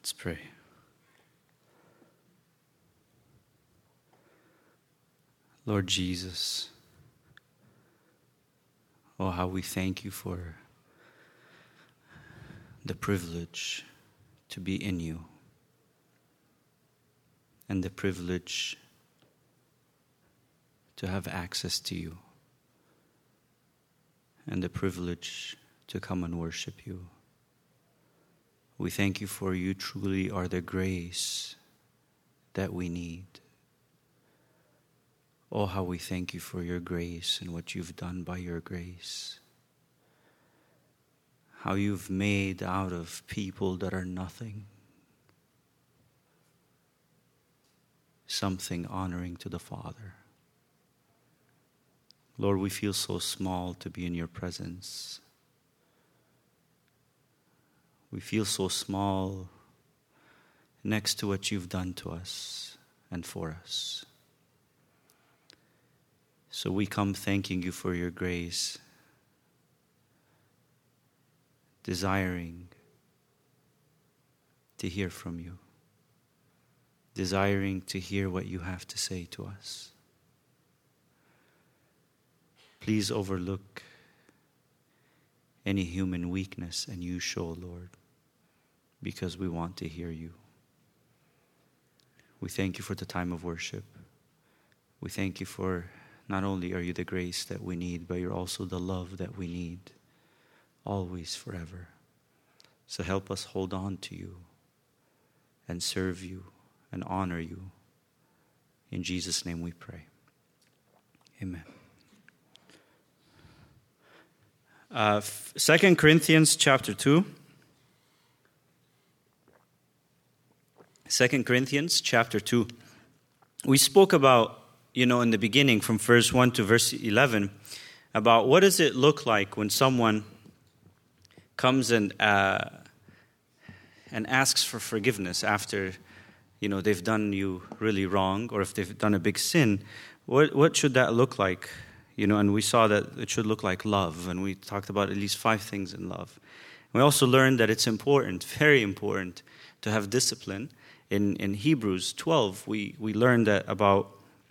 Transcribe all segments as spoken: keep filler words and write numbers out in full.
Let's pray. Lord Jesus, oh, how we thank you for the privilege to be in you and the privilege to have access to you and the privilege to come and worship you. We thank you for you truly are the grace that we need. Oh, how we thank you for your grace and what you've done by your grace. How you've made out of people that are nothing something honoring to the Father. Lord, we feel so small to be in your presence. We feel so small next to what you've done to us and for us. So we come thanking you for your grace, desiring to hear from you, desiring to hear what you have to say to us. Please overlook any human weakness and you show, Lord, because we want to hear you. We thank you for the time of worship. We thank you for not only are you the grace that we need, but you're also the love that we need, always, forever. So help us hold on to you and serve you and honor you. In Jesus' name we pray. Amen. Uh, Second Corinthians chapter two. Second Corinthians chapter two. We spoke about, you know, in the beginning from verse one to verse eleven, about what does it look like when someone comes and uh, and asks for forgiveness after, you know, they've done you really wrong, or if they've done a big sin. What what should that look like? You know, and we saw that it should look like love, and we talked about at least five things in love. We also learned that it's important, very important, to have discipline. In in Hebrews twelve, we, we learned that about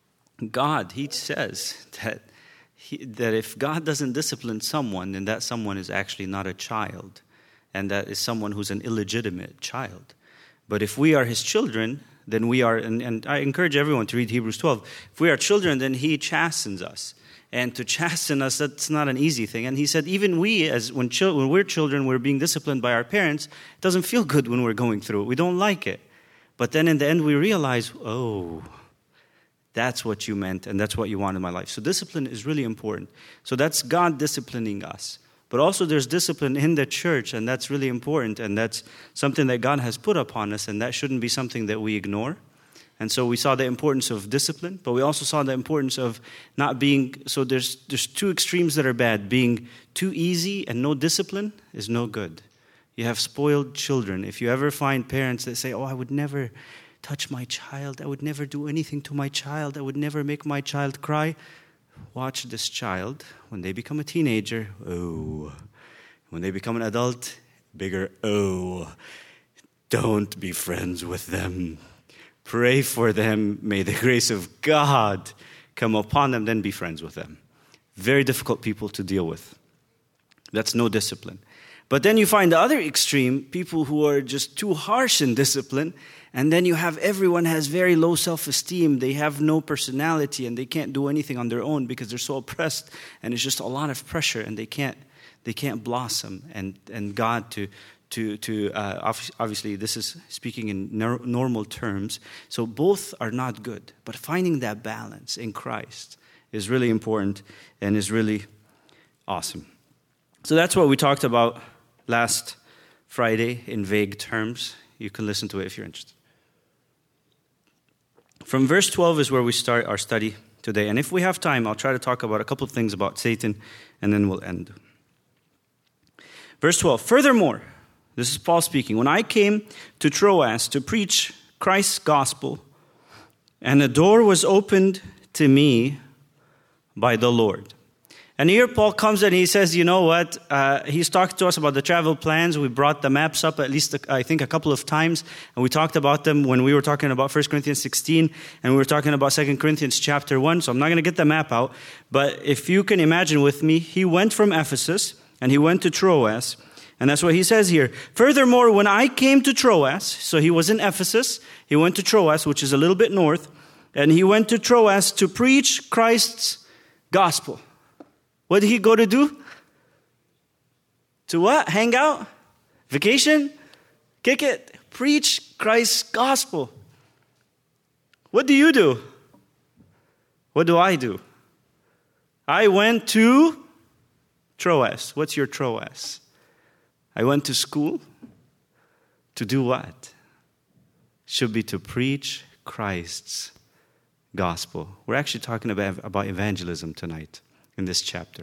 God. He says that he, that if God doesn't discipline someone, then that someone is actually not a child, and that is someone who's an illegitimate child. But if we are his children, then we are, and, and I encourage everyone to read Hebrews twelve. If we are children, then he chastens us. And to chasten us, that's not an easy thing. And he said, even we, as when, chil- when we're children, we're being disciplined by our parents. It doesn't feel good when we're going through it. We don't like it. But then in the end, we realize, oh, that's what you meant, and that's what you want in my life. So discipline is really important. So that's God disciplining us. But also there's discipline in the church, and that's really important. And that's something that God has put upon us, and that shouldn't be something that we ignore. And so we saw the importance of discipline, but we also saw the importance of not being, so there's there's two extremes that are bad. Being too easy and no discipline is no good. You have spoiled children. If you ever find parents that say, oh, I would never touch my child, I would never do anything to my child, I would never make my child cry, watch this child. When they become a teenager, oh. When they become an adult, bigger oh. Don't be friends with them. Pray for them. May the grace of God come upon them, then be friends with them. Very difficult people to deal with. That's no discipline. But then you find the other extreme, people who are just too harsh in discipline, and then you have everyone has very low self-esteem. They have no personality, and they can't do anything on their own because they're so oppressed, and it's just a lot of pressure, and they can't they can't blossom. And, and God to... To, to uh, obviously, this is speaking in nor- normal terms. So both are not good. But finding that balance in Christ is really important and is really awesome. So that's what we talked about last Friday in vague terms. You can listen to it if you're interested. From verse twelve is where we start our study today. And if we have time, I'll try to talk about a couple of things about Satan, and then we'll end. Verse twelve, furthermore, this is Paul speaking. When I came to Troas to preach Christ's gospel, and a door was opened to me by the Lord. And here Paul comes and he says, you know what? Uh, he's talked to us about the travel plans. We brought the maps up at least, I think, a couple of times. And we talked about them when we were talking about First Corinthians sixteen. And we were talking about Second Corinthians chapter one. So I'm not going to get the map out. But if you can imagine with me, he went from Ephesus and he went to Troas. And that's what he says here. Furthermore, when I came to Troas, so he was in Ephesus. He went to Troas, which is a little bit north. And he went to Troas to preach Christ's gospel. What did he go to do? To what? Hang out? Vacation? Kick it? Preach Christ's gospel. What do you do? What do I do? I went to Troas. What's your Troas? I went to school. To do what? Should be to preach Christ's gospel. We're actually talking about, about evangelism tonight. In this chapter.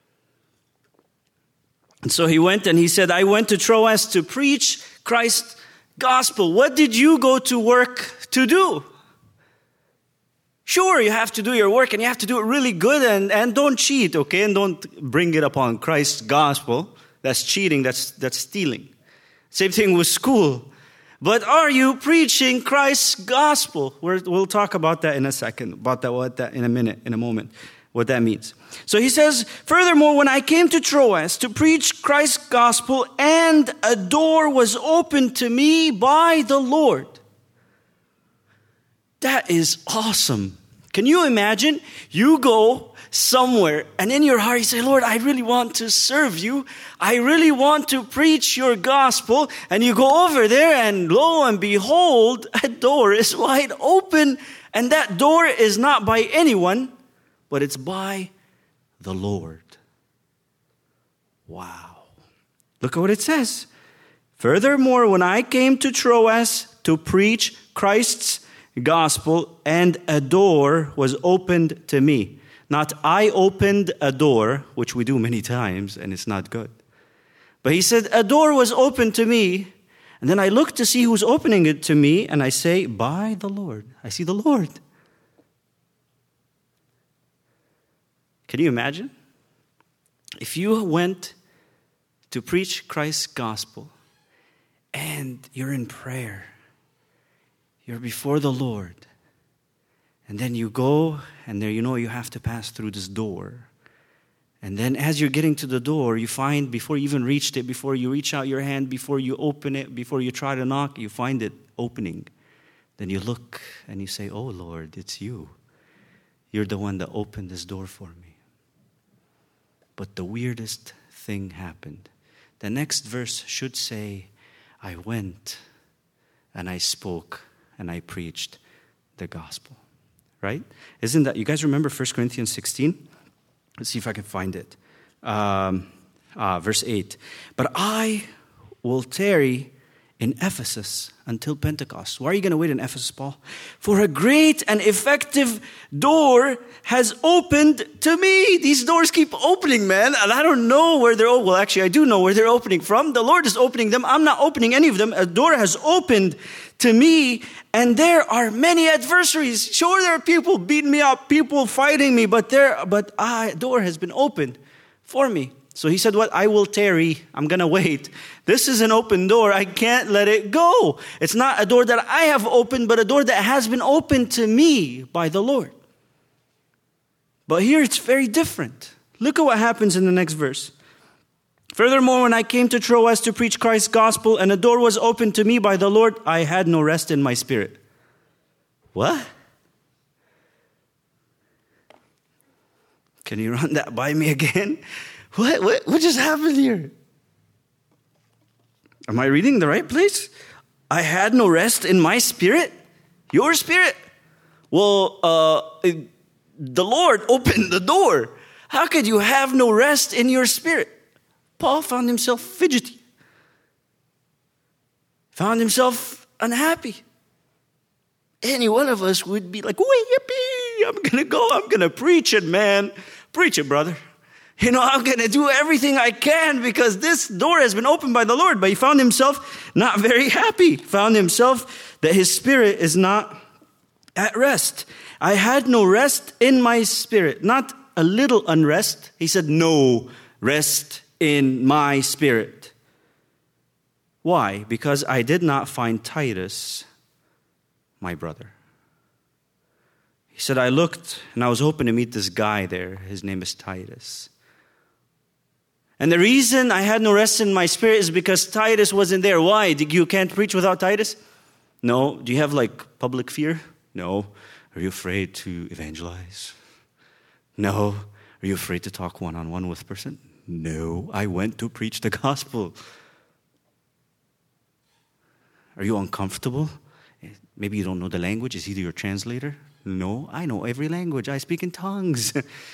And so he went and he said, I went to Troas to preach Christ's gospel. What did you go to work to do? Sure, you have to do your work and you have to do it really good and, and don't cheat, okay? And don't bring it upon Christ's gospel. That's cheating, that's, that's stealing. Same thing with school. But are you preaching Christ's gospel? We're, we'll talk about that in a second, about that, what that in a minute, in a moment. What that means. So he says, furthermore, when I came to Troas to preach Christ's gospel, and a door was opened to me by the Lord. That is awesome. Can you imagine? You go somewhere, and in your heart you say, Lord, I really want to serve you. I really want to preach your gospel. And you go over there, and lo and behold, a door is wide open. And that door is not by anyone, but it's by the Lord. Wow. Look at what it says. Furthermore, when I came to Troas to preach Christ's gospel, and a door was opened to me. Not I opened a door, which we do many times, and it's not good. But he said, a door was opened to me, and then I looked to see who's opening it to me, and I say, by the Lord. I see the Lord. Can you imagine? If you went to preach Christ's gospel and you're in prayer, you're before the Lord, and then you go and there you know you have to pass through this door. And then as you're getting to the door, you find before you even reached it, before you reach out your hand, before you open it, before you try to knock, you find it opening. Then you look and you say, oh Lord, it's you. You're the one that opened this door for me. But the weirdest thing happened. The next verse should say, I went and I spoke and I preached the gospel. Right? Isn't that, you guys remember First Corinthians sixteen? Let's see if I can find it. Um, ah, verse eight. But I will tarry in Ephesus until Pentecost. Why are you going to wait in Ephesus, Paul? For a great and effective door has opened to me. These doors keep opening, man. And I don't know where they're opening. Well, actually, I do know where they're opening from. The Lord is opening them. I'm not opening any of them. A door has opened to me. And there are many adversaries. Sure, there are people beating me up, people fighting me. But there, but a door has been opened for me. So he said, what? I will tarry. I'm going to wait. This is an open door. I can't let it go. It's not a door that I have opened, but a door that has been opened to me by the Lord. But here it's very different. Look at what happens in the next verse. Furthermore, when I came to Troas to preach Christ's gospel, and a door was opened to me by the Lord, I had no rest in my spirit. What? Can you run that by me again? What, what, what just happened here? Am I reading the right place? I had no rest in my spirit? Your spirit? Well, uh, the Lord opened the door. How could you have no rest in your spirit? Paul found himself fidgety. Found himself unhappy. Any one of us would be like, yippee, I'm going to go, I'm going to preach it, man. Preach it, brother. You know, I'm going to do everything I can because this door has been opened by the Lord. But he found himself not very happy. Found himself that his spirit is not at rest. I had no rest in my spirit. Not a little unrest? He said, no, rest in my spirit. Why? Because I did not find Titus, my brother. He said, I looked and I was hoping to meet this guy there. His name is Titus. And the reason I had no rest in my spirit is because Titus wasn't there. Why? You can't preach without Titus? No. Do you have like public fear? No. Are you afraid to evangelize? No. Are you afraid to talk one-on-one with a person? No. I went to preach the gospel. Are you uncomfortable? Maybe you don't know the language. Is he your translator? No, I know every language. I speak in tongues.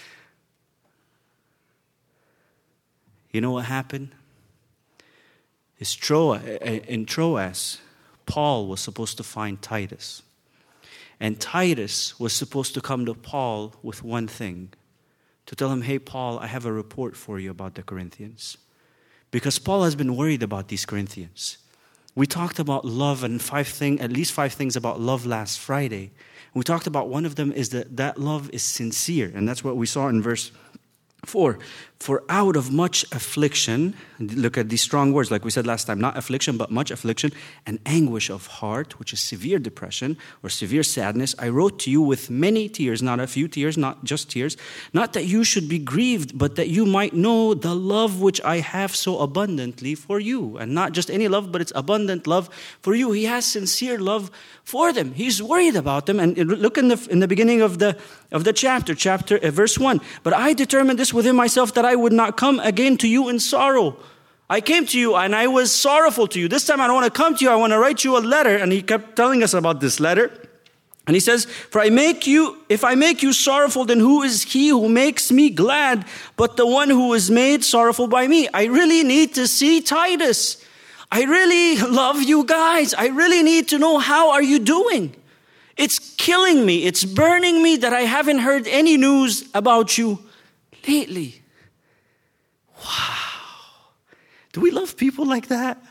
You know what happened? Is Troas, in Troas, Paul was supposed to find Titus. And Titus was supposed to come to Paul with one thing. To tell him, hey, Paul, I have a report for you about the Corinthians. Because Paul has been worried about these Corinthians. We talked about love and five thing, at least five things about love last Friday. We talked about one of them is that that love is sincere. And that's what we saw in verse four. For out of much affliction, look at these strong words, like we said last time, not affliction, but much affliction, and anguish of heart, which is severe depression or severe sadness, I wrote to you with many tears, not a few tears, not just tears, not that you should be grieved, but that you might know the love which I have so abundantly for you. And not just any love, but it's abundant love for you. He has sincere love for them. He's worried about them. And look in the in the beginning of the of the chapter, chapter uh, verse one. But I determined this within myself that I would not come again to you in sorrow. I came to you and I was sorrowful to you. This time I don't want to come to you. I want to write you a letter. And he kept telling us about this letter. And he says, for I make you, if I make you sorrowful, then who is he who makes me glad but the one who is made sorrowful by me? I really need to see Titus. I really love you guys. I really need to know, how are you doing? It's killing me. It's burning me that I haven't heard any news about you lately. Wow. Do we love people like that?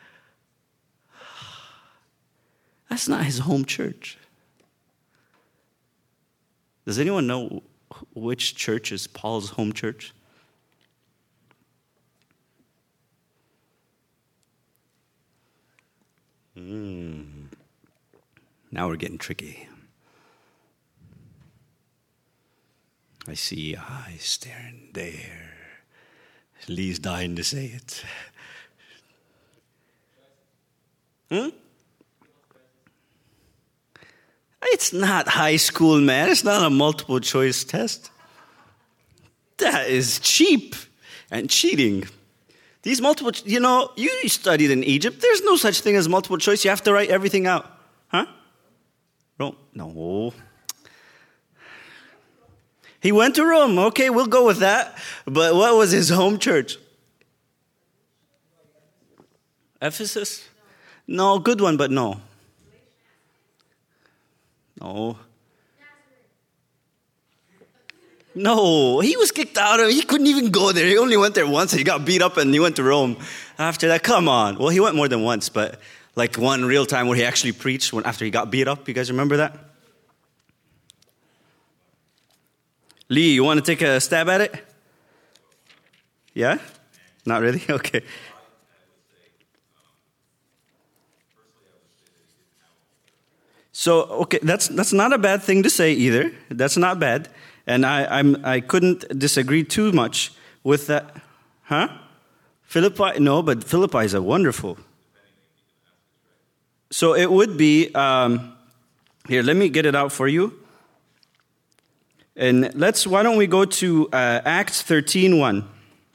That's not his home church. Does anyone know which church is Paul's home church? Mm. Now we're getting tricky. I see eyes staring there. Lee's dying to say it. Hmm? It's not high school, man. It's not a multiple choice test. That is cheap and cheating. These multiple, you know, you studied in Egypt. There's no such thing as multiple choice. You have to write everything out. Huh? No. No. He went to Rome. Okay, we'll go with that. But what was his home church? Ephesus? No, good one, but no. No. No, he was kicked out of it. He couldn't even go there. He only went there once. He got beat up and he went to Rome after that. Come on. Well, he went more than once, but like one real time where he actually preached when, after he got beat up. You guys remember that? Lee, you want to take a stab at it? Yeah? Not really? Okay. So, okay, that's that's not a bad thing to say either. That's not bad. And I I'm, I couldn't disagree too much with that. Huh? Philippi? No, but Philippi is a wonderful. So it would be, um, here, let me get it out for you. And let's, why don't we go to uh, Acts thirteen one.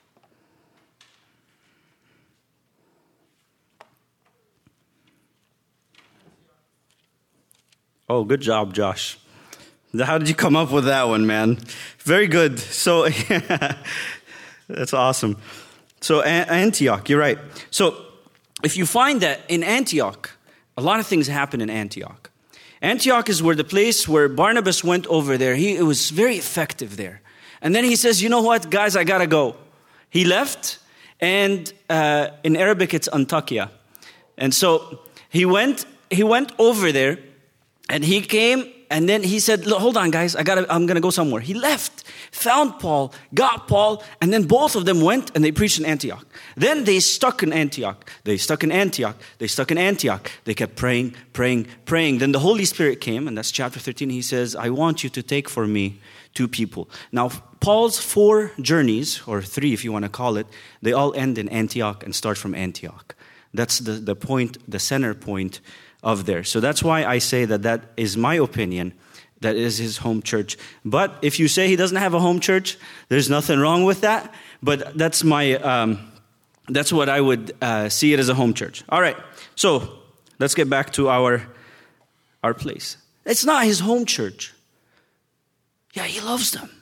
Oh, good job, Josh. How did you come up with that one, man? Very good. So, that's awesome. So, Antioch, you're right. So, if you find that in Antioch, a lot of things happen in Antioch. Antioch is where the place where Barnabas went over there. He it was very effective there. And then he says, you know what, guys, I got to go. He left, and uh, in Arabic, it's Antakya. And so, he went, he went over there, and he came And then he said, "Look, hold on, guys. I gotta, I'm going to go somewhere." He left, found Paul, got Paul, and then both of them went and they preached in Antioch. Then they stuck in Antioch. They stuck in Antioch. They stuck in Antioch. They kept praying, praying, praying. Then the Holy Spirit came, and that's chapter thirteen. He says, "I want you to take for me two people." Now, Paul's four journeys, or three if you want to call it, they all end in Antioch and start from Antioch. That's the, the point, the center point of there. So that's why I say that that is my opinion. That is his home church. But if you say he doesn't have a home church, there's nothing wrong with that. But that's my, um, that's what I would uh, see it as a home church. All right. So let's get back to our, our place. It's not his home church. Yeah, he loves them.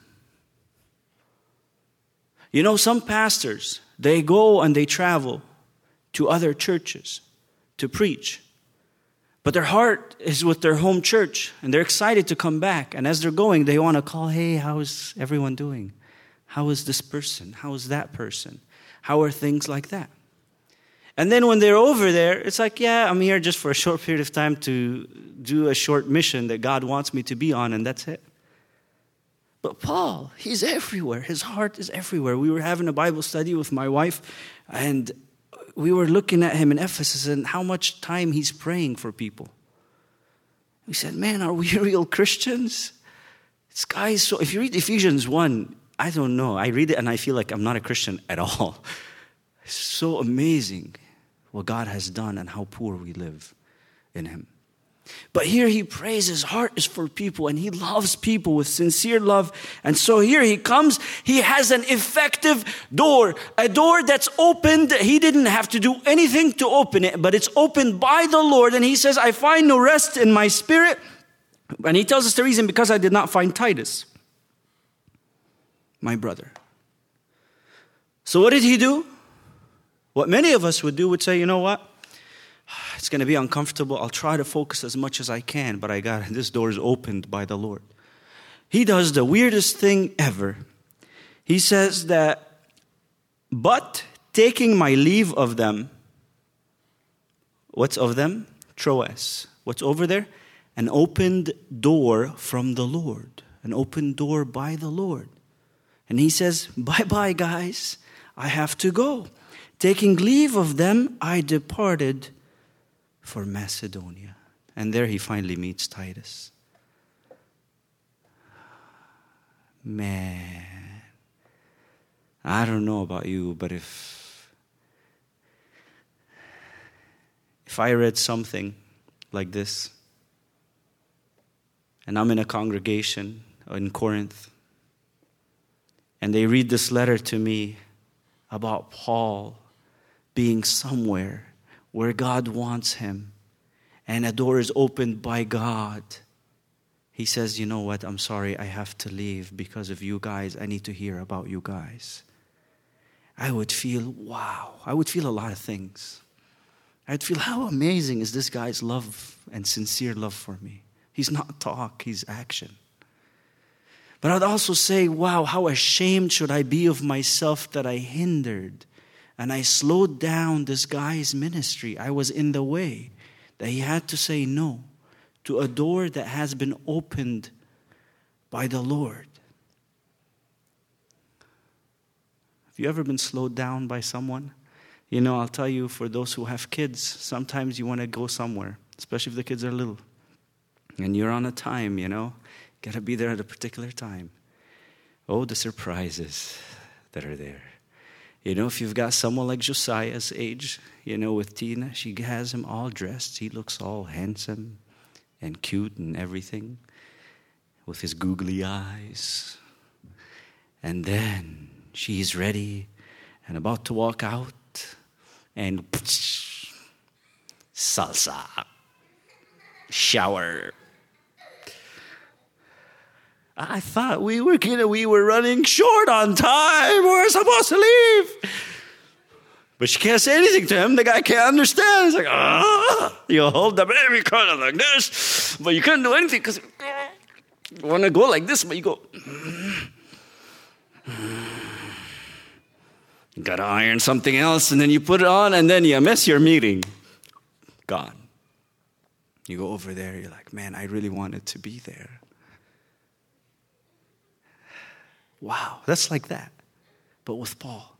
You know, some pastors, they go and they travel to other churches to preach. But their heart is with their home church, and they're excited to come back. And as they're going, they want to call, "Hey, how is everyone doing? How is this person? How is that person? How are things like that?" And then when they're over there, it's like, "Yeah, I'm here just for a short period of time to do a short mission that God wants me to be on, and that's it." But Paul, he's everywhere. His heart is everywhere. We were having a Bible study with my wife, and we were looking at him in Ephesus and how much time he's praying for people. We said, "Man, are we real Christians?" This guy is so... If you read Ephesians one, I don't know. I read it and I feel like I'm not a Christian at all. It's so amazing what God has done and how poor we live in him. But here he prays, his heart is for people, and he loves people with sincere love. And so here he comes, he has an effective door, a door that's opened. He didn't have to do anything to open it, but it's opened by the Lord. And he says, "I find no rest in my spirit." And he tells us the reason: because I did not find Titus, my brother. So what did he do? What many of us would do would say, "You know what? It's going to be uncomfortable. I'll try to focus as much as I can, but I got it. This door is opened by the Lord." He does the weirdest thing ever. He says that, "But taking my leave of them," what's of them? Troas. What's over there? An opened door from the Lord. An open door by the Lord. And he says, "Bye-bye, guys. I have to go. Taking leave of them, I departed for Macedonia." And there he finally meets Titus. Man, I don't know about you, but if if I read something like this, and I'm in a congregation in Corinth, and they read this letter to me about Paul being somewhere where God wants him, and a door is opened by God, he says, "You know what? I'm sorry, I have to leave because of you guys. I need to hear about you guys." I would feel, wow. I would feel a lot of things. I'd feel, how amazing is this guy's love and sincere love for me. He's not talk, he's action. But I'd also say, wow, how ashamed should I be of myself that I hindered and I slowed down this guy's ministry. I was in the way, that he had to say no to a door that has been opened by the Lord. Have you ever been slowed down by someone? You know, I'll tell you, for those who have kids, sometimes you want to go somewhere, especially if the kids are little. And you're on a time, you know. Got to be there at a particular time. Oh, the surprises that are there. You know, if you've got someone like Josiah's age, you know, with Tina, she has him all dressed. He looks all handsome and cute and everything with his googly eyes. And then she's ready and about to walk out, and salsa, shower. I thought we were gonna, we were running short on time. We're supposed to leave. But she can't say anything to him. The guy can't understand. He's like, ah, you hold the baby kind of like this, but you couldn't do anything because you want to go like this, but you go. You got to iron something else, and then you put it on, and then you miss your meeting. Gone. You go over there, you're like, man, I really wanted to be there. Wow, that's like that. But with Paul.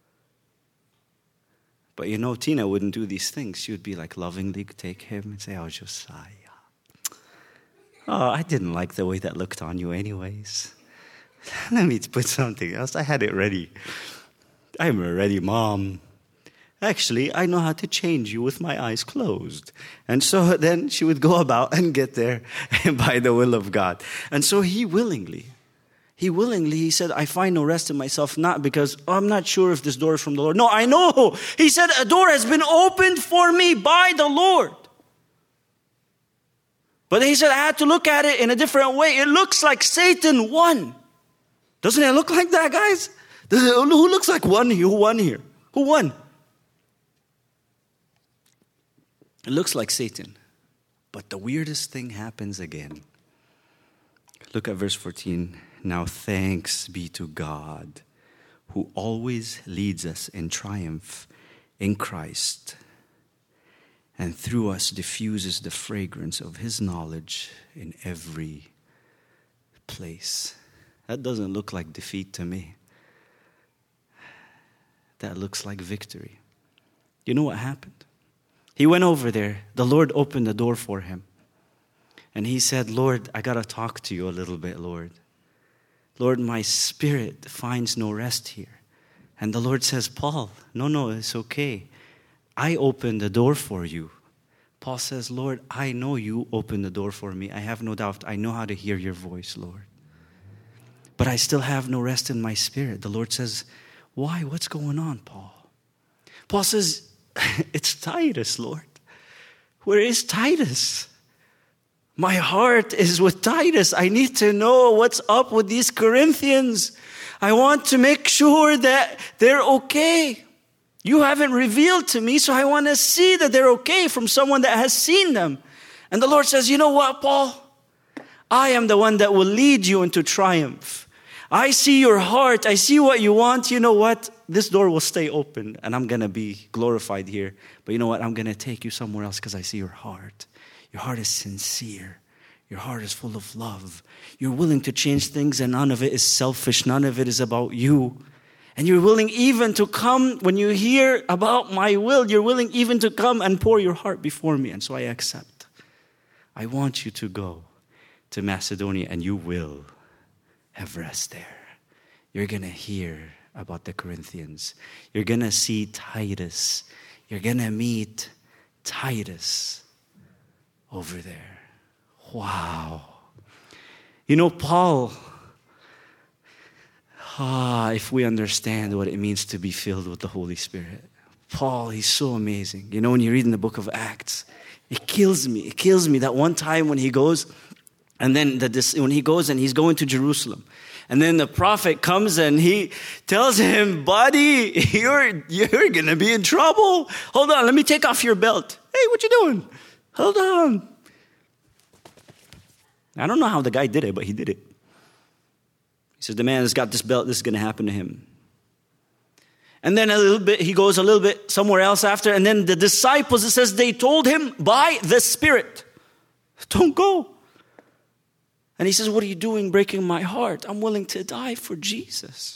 But you know, Tina wouldn't do these things. She would be like lovingly take him and say, oh, Josiah. Oh, I didn't like the way that looked on you anyways. Let me put something else. I had it ready. I'm a ready mom. Actually, I know how to change you with my eyes closed. And so then she would go about and get there by the will of God. And so he willingly, he willingly, he said, I find no rest in myself, not because oh, I'm not sure if this door is from the Lord. No, I know. He said, a door has been opened for me by the Lord. But he said, I had to look at it in a different way. It looks like Satan won. Doesn't it look like that, guys? Who looks like one? Who won here? Who won? It looks like Satan. But the weirdest thing happens again. Look at verse fourteen. Now thanks be to God, who always leads us in triumph in Christ, and through us diffuses the fragrance of his knowledge in every place. That doesn't look like defeat to me. That looks like victory. You know what happened? He went over there. The Lord opened the door for him. And he said, Lord, I got to talk to you a little bit, Lord. Lord, my spirit finds no rest here. And the Lord says, Paul, no, no, it's okay. I opened the door for you. Paul says, Lord, I know you opened the door for me. I have no doubt. I know how to hear your voice, Lord. But I still have no rest in my spirit. The Lord says, why? What's going on, Paul? Paul says, it's Titus, Lord. Where is Titus? My heart is with Titus. I need to know what's up with these Corinthians. I want to make sure that they're okay. You haven't revealed to me, so I want to see that they're okay from someone that has seen them. And the Lord says, you know what, Paul? I am the one that will lead you into triumph. I see your heart. I see what you want. You know what? This door will stay open and I'm going to be glorified here. But you know what? I'm going to take you somewhere else because I see your heart. Your heart is sincere. Your heart is full of love. You're willing to change things and none of it is selfish. None of it is about you. And you're willing even to come when you hear about my will. You're willing even to come and pour your heart before me. And so I accept. I want you to go to Macedonia and you will have rest there. You're going to hear about the Corinthians. You're going to see Titus. You're going to meet Titus over there. Wow. You know, Paul, ah, if we understand what it means to be filled with the Holy Spirit. Paul, he's so amazing. You know, when you read in the book of Acts, it kills me. It kills me that one time when he goes, and then the, this, when he goes and he's going to Jerusalem, and then the prophet comes and he tells him, buddy, you're, you're going to be in trouble. Hold on, let me take off your belt. Hey, what you doing? Hold on. I don't know how the guy did it, but he did it. He says, the man has got this belt. This is going to happen to him. And then a little bit, he goes a little bit somewhere else after. And then the disciples, it says, they told him by the Spirit, don't go. And he says, what are you doing breaking my heart? I'm willing to die for Jesus.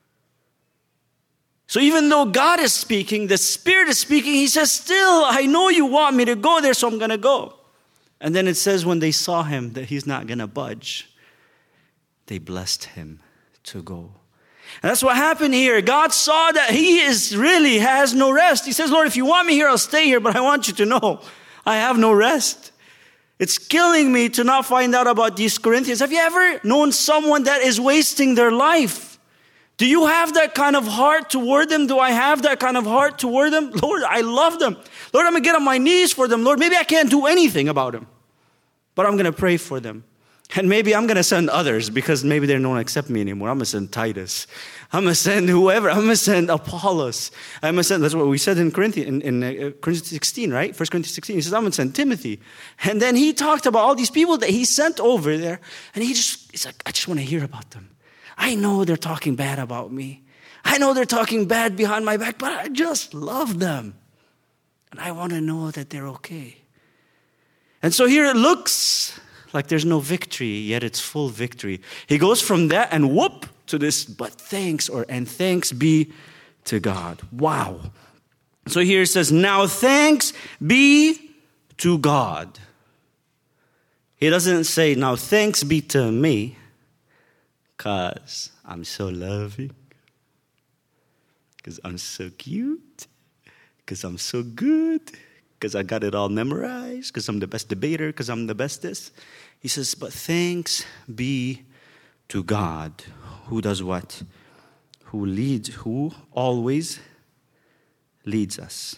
So even though God is speaking, the Spirit is speaking, he says, still, I know you want me to go there, so I'm going to go. And then it says when they saw him that he's not going to budge, they blessed him to go. And that's what happened here. God saw that he is really has no rest. He says, Lord, if you want me here, I'll stay here, but I want you to know I have no rest. It's killing me to not find out about these Corinthians. Have you ever known someone that is wasting their life? Do you have that kind of heart toward them? Do I have that kind of heart toward them? Lord, I love them. Lord, I'm going to get on my knees for them. Lord, maybe I can't do anything about them, but I'm going to pray for them. And maybe I'm going to send others because maybe they don't accept me anymore. I'm going to send Titus. I'm going to send whoever. I'm going to send Apollos. I'm going to send, that's what we said in Corinthians, in, in uh, Corinthians sixteen, right? First Corinthians sixteen. He says, I'm going to send Timothy. And then he talked about all these people that he sent over there. And he just, he's like, I just want to hear about them. I know they're talking bad about me. I know they're talking bad behind my back, but I just love them. And I want to know that they're okay. And so here it looks like there's no victory, yet it's full victory. He goes from that and whoop to this, but thanks or and thanks be to God. Wow. So here it says, now thanks be to God. He doesn't say, now thanks be to me, because I'm so loving, because I'm so cute, because I'm so good, because I got it all memorized, because I'm the best debater, because I'm the best this. He says, but thanks be to God, who does what? Who leads, who always leads us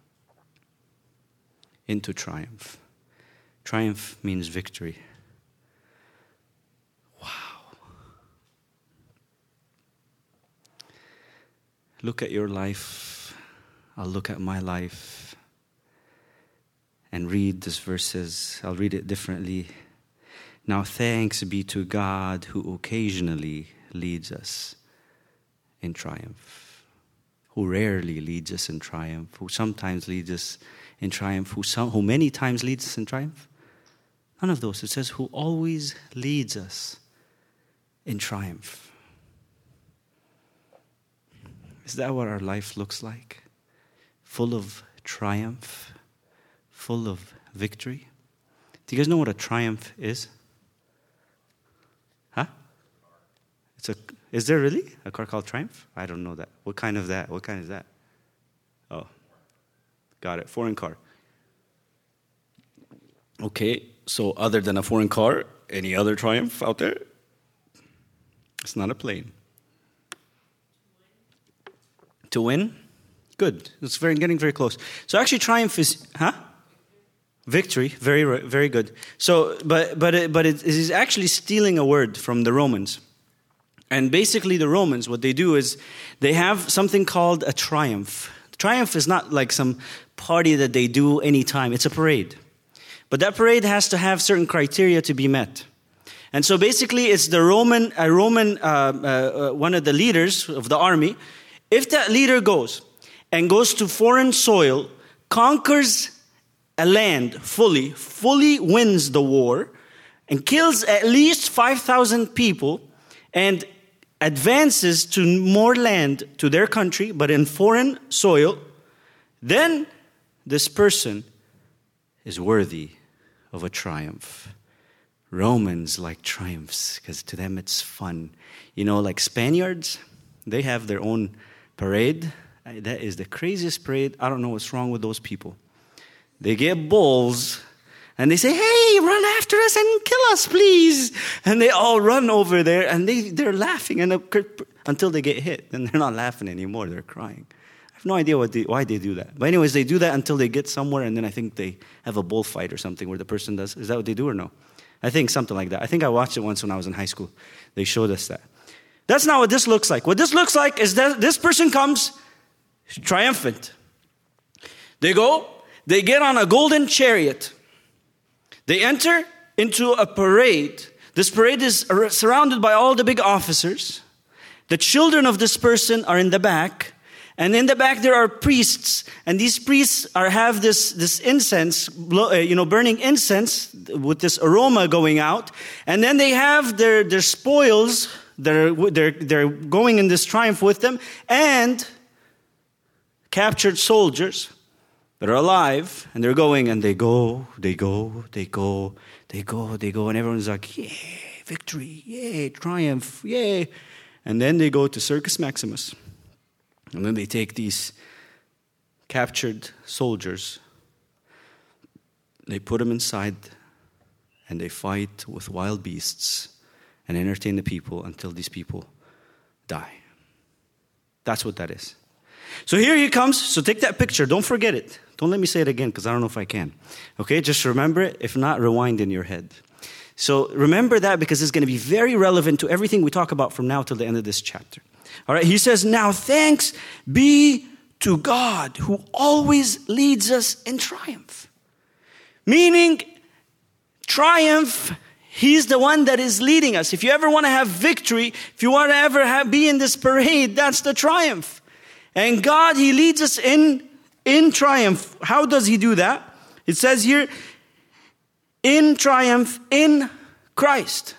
into triumph. Triumph means victory. Wow. Look at your life. I'll look at my life and read these verses. I'll read it differently. Now thanks be to God who occasionally leads us in triumph, who rarely leads us in triumph, who sometimes leads us in triumph, who, some, who many times leads us in triumph. None of those. It says who always leads us in triumph. Is that what our life looks like? Full of triumph, full of victory. Do you guys know what a triumph is? Huh? It's a. Is there really a car called Triumph? I don't know that. What kind of that? What kind is that? Oh, got it. Foreign car. Okay, so other than a foreign car, any other Triumph out there? It's not a plane. To win? Good. It's very getting very close. So actually triumph is, huh? Victory. Very, very good. So, but but it, but it is actually stealing a word from the Romans. And basically the Romans, what they do is they have something called a triumph. Triumph is not like some party that they do anytime. It's a parade. But that parade has to have certain criteria to be met. And so basically it's the Roman, a Roman, uh, uh, one of the leaders of the army. If that leader goes and goes to foreign soil, conquers a land fully, fully wins the war, and kills at least five thousand people, and advances to more land to their country, but in foreign soil, then this person is worthy of a triumph. Romans like triumphs because to them it's fun. You know, like Spaniards, they have their own parade. That is the craziest parade. I don't know what's wrong with those people. They get bulls and they say, hey, run after us and kill us, please. And they all run over there and they, they're laughing and until they get hit. And they're not laughing anymore. They're crying. I have no idea what they, why they do that. But anyways, they do that until they get somewhere and then I think they have a bullfight or something where the person does. Is that what they do or no? I think something like that. I think I watched it once when I was in high school. They showed us that. That's not what this looks like. What this looks like is that this person comes triumphant. They go, they get on a golden chariot. They enter into a parade. This parade is surrounded by all the big officers. The children of this person are in the back. And in the back there are priests. And these priests are have this, this incense, you know, burning incense with this aroma going out. And then they have their, their spoils. They're, they're, they're going in this triumph with them. And captured soldiers that are alive, and they're going, and they go, they go, they go, they go, they go, and everyone's like, yay, victory, yay, triumph, yay. And then they go to Circus Maximus, and then they take these captured soldiers, they put them inside, and they fight with wild beasts and entertain the people until these people die. That's what that is. So here he comes. So take that picture. Don't forget it. Don't let me say it again because I don't know if I can. Okay, just remember it. If not, rewind in your head. So remember that because it's going to be very relevant to everything we talk about from now till the end of this chapter. All right, he says, now thanks be to God who always leads us in triumph. Meaning, triumph, he's the one that is leading us. If you ever want to have victory, if you want to ever have, be in this parade, that's the triumph. And God, he leads us in, in triumph. How does he do that? It says here, in triumph in Christ.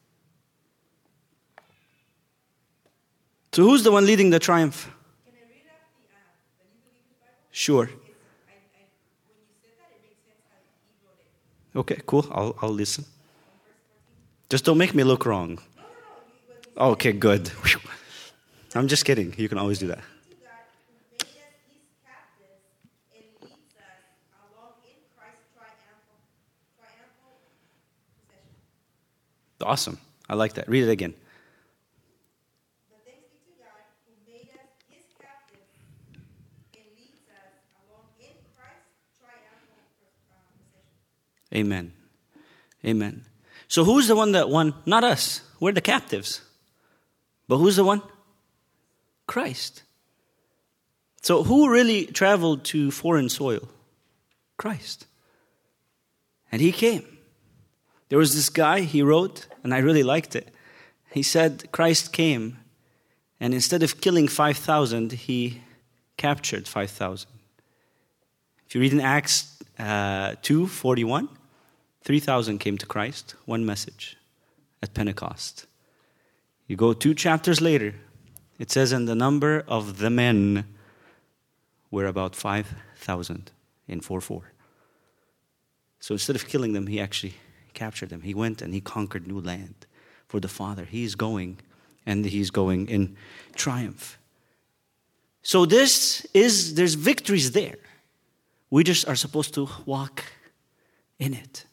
So who's the one leading the triumph? Can I read out the, uh, the New Believers Bible? Sure. It's, I, I, when you said that, it makes sense how he wrote it. Okay, cool. I'll I'll listen. Just don't make me look wrong. No, no, no. He, when he Okay, good. Whew. I'm just kidding. You can always do that. to God who made us his captives and leads us along in Christ's triumphal, triumphal procession. Awesome. I like that. Read it again. But thanks be to God who made us his captives and leads us along in Christ's triumphal uh, procession. Amen. Amen. So who's the one that won? Not us. We're the captives. But who's the one? Christ. So who really traveled to foreign soil? Christ. And he came. There was this guy, he wrote, and I really liked it. He said Christ came, and instead of killing five thousand, he captured five thousand. If you read in Acts uh, two forty-one, three thousand came to Christ, one message at Pentecost. You go two chapters later, it says, and the number of the men were about five thousand in four four. So instead of killing them, he actually captured them. He went and he conquered new land for the Father. He's going, and he's going in triumph. So this is, there's victories there. We just are supposed to walk in it.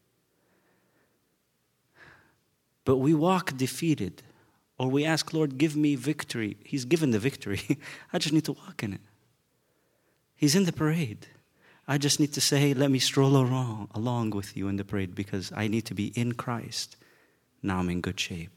But we walk defeated. Or we ask, Lord, give me victory. He's given the victory. I just need to walk in it. He's in the parade. I just need to say, hey, let me stroll along, along with you in the parade because I need to be in Christ. Now I'm in good shape.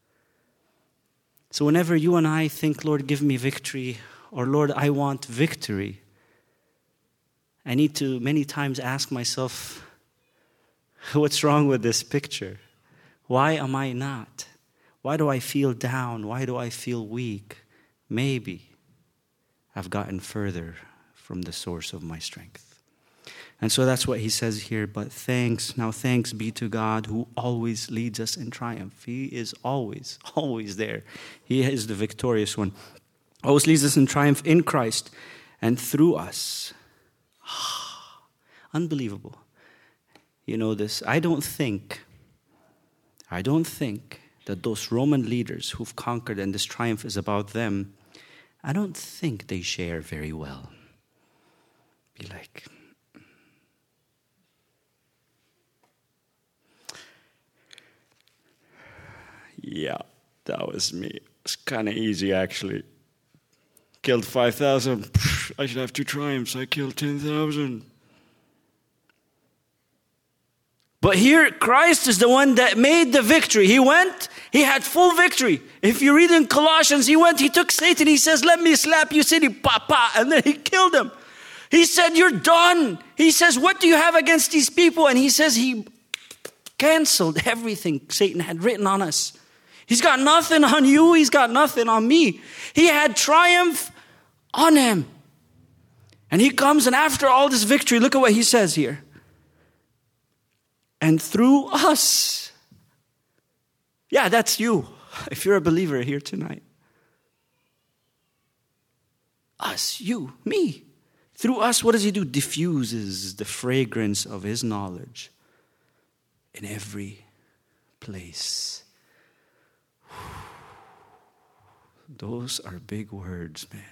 So whenever you and I think, Lord, give me victory, or Lord, I want victory, I need to many times ask myself, what's wrong with this picture? Why am I not? Why do I feel down? Why do I feel weak? Maybe I've gotten further from the source of my strength. And so that's what he says here. But thanks, now thanks be to God who always leads us in triumph. He is always, always there. He is the victorious one. Always leads us in triumph in Christ and through us. Unbelievable. You know this. I don't think, I don't think that those Roman leaders who've conquered and this triumph is about them, I don't think they share very well. Be like, yeah, that was me. It's kind of easy, actually. Killed five thousand. I should have two triumphs. I killed ten thousand. But here, Christ is the one that made the victory. He went, he had full victory. If you read in Colossians, he went, he took Satan, he says, let me slap you, Satan, pa, pa, and then he killed him. He said, you're done. He says, what do you have against these people? And he says he canceled everything Satan had written on us. He's got nothing on you, he's got nothing on me. He had triumph on him. And he comes, and after all this victory, look at what he says here. And through us. Yeah, that's you. If you're a believer here tonight. Us, you, me. Through us, what does he do? Diffuses the fragrance of his knowledge in every place. Those are big words, man.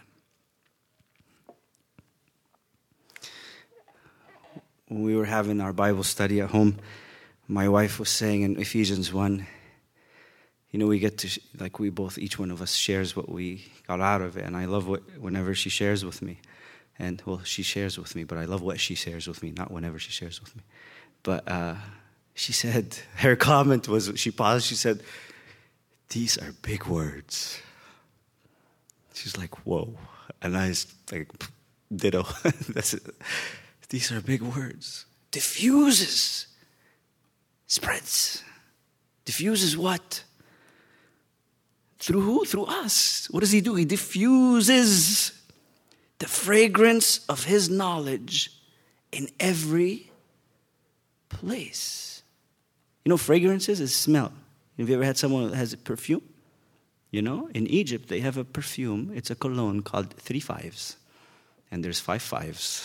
When we were having our Bible study at home, my wife was saying in Ephesians one, you know, we get to, like we both, each one of us shares what we got out of it. And I love what, whenever she shares with me. And, well, she shares with me, but I love what she shares with me, not whenever she shares with me. But uh, she said, her comment was, she paused, she said, these are big words. She's like, whoa. And I was like, ditto. That's it. These are big words. Diffuses. Spreads. Diffuses what? Through who? Through us. What does he do? He diffuses the fragrance of his knowledge in every place. You know, fragrances is smell. Have you ever had someone that has a perfume? You know, in Egypt, they have a perfume. It's a cologne called Three Fives. And there's five fives.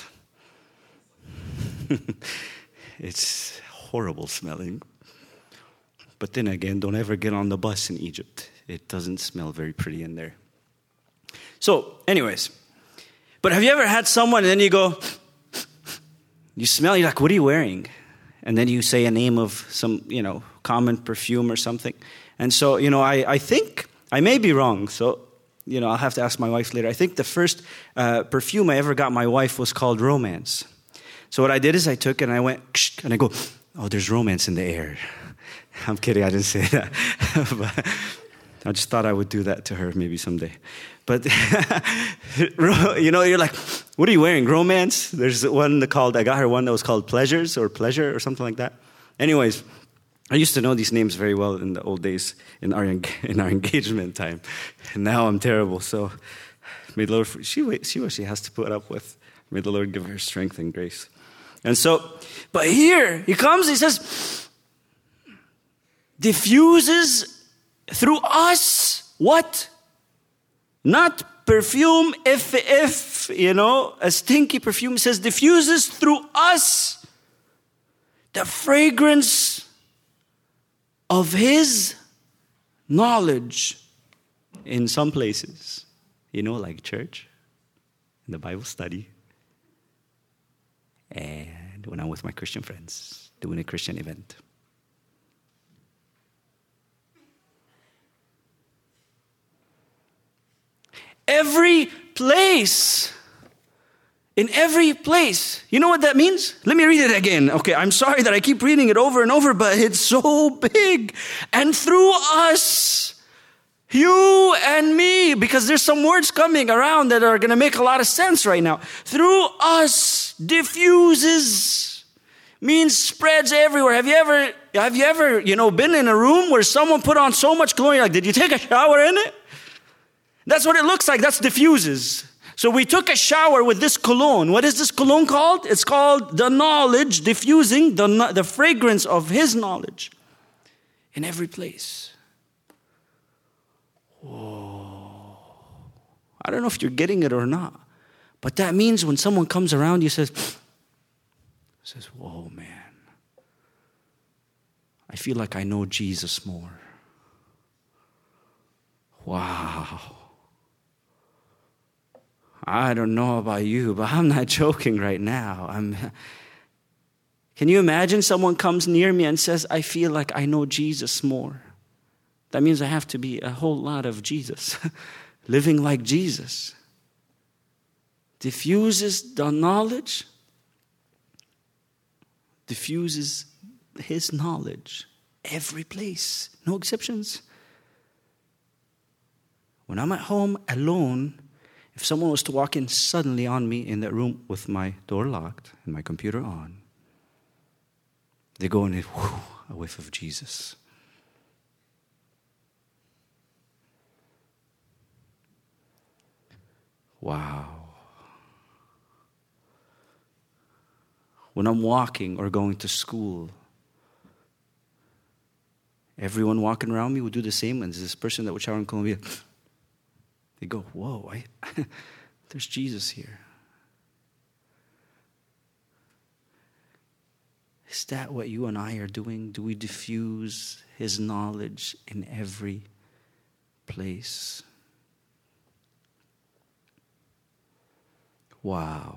It's horrible smelling. But then again, don't ever get on the bus in Egypt. It doesn't smell very pretty in there. So, anyways. But have you ever had someone and then you go, you smell, you're like, what are you wearing? And then you say a name of some, you know, common perfume or something. And so, you know, I, I think, I may be wrong, so, you know, I'll have to ask my wife later. I think the first uh, perfume I ever got my wife was called Romance. So what I did is I took it and I went, and I go, oh, there's romance in the air. I'm kidding, I didn't say that. But I just thought I would do that to her maybe someday. But, you know, you're like, what are you wearing? Romance? There's one called, I got her one that was called Pleasures or Pleasure or something like that. Anyways, I used to know these names very well in the old days in our in our engagement time. And now I'm terrible. So may the Lord, she, see what she has to put up with. May the Lord give her strength and grace. And so, but here he comes, he says, diffuses through us what? Not perfume, if, if, you know, a stinky perfume. It says diffuses through us the fragrance of his knowledge in some places. You know, like church, in the Bible study, and when I'm with my Christian friends, doing a Christian event. Every place. In every place. You know what that means? Let me read it again. Okay, I'm sorry that I keep reading it over and over, but it's so big. And through us, you and me, because there's some words coming around that are going to make a lot of sense right now. Through us, diffuses, means spreads everywhere. Have you ever, have you ever, you know, been in a room where someone put on so much cologne, you're like, did you take a shower in it? That's what it looks like. That's diffuses. So we took a shower with this cologne. What is this cologne called? It's called the knowledge, diffusing the, the fragrance of his knowledge in every place. Whoa. I don't know if you're getting it or not, but that means when someone comes around you, says, says, whoa, man, I feel like I know Jesus more. Wow. I don't know about you, but I'm not joking right now. I'm. Can you imagine someone comes near me and says, I feel like I know Jesus more? That means I have to be a whole lot of Jesus, living like Jesus. Diffuses the knowledge, diffuses his knowledge every place, no exceptions. When I'm at home alone, if someone was to walk in suddenly on me in that room with my door locked and my computer on, they go in, whew, a whiff of Jesus. Wow. When I'm walking or going to school, everyone walking around me would do the same. And there's this person that would shower in Colombia. They go, whoa, I, there's Jesus here. Is that what you and I are doing? Do we diffuse his knowledge in every place? Wow.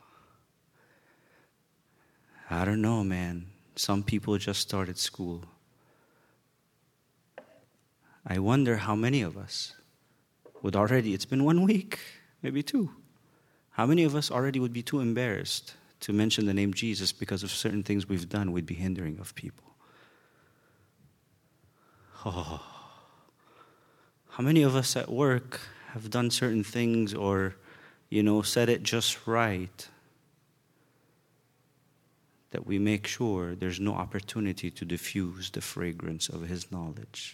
I don't know, man. Some people just started school. I wonder how many of us would already, it's been one week, maybe two. How many of us already would be too embarrassed to mention the name Jesus because of certain things we've done we'd be hindering of people? Oh. How many of us at work have done certain things or, you know, said it just right that we make sure there's no opportunity to diffuse the fragrance of his knowledge?